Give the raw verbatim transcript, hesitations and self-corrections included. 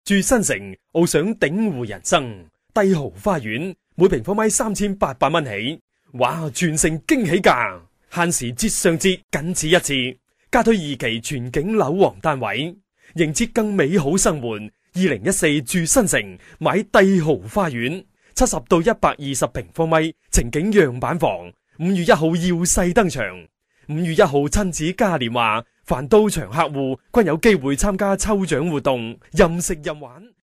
住新城，翱想鼎湖人生。帝豪花園每平方米三千八百蚊起，哇！全城驚喜價，限時折上折，僅此一次。加推二期全景樓王單位，迎接更美好生活。二零一四住新城，買帝豪花園，七十到一百二十平方米情景樣板房。五月一號耀世登場，五月一號親子嘉年華，凡到場客戶均有機會參加抽獎活動，任食任玩。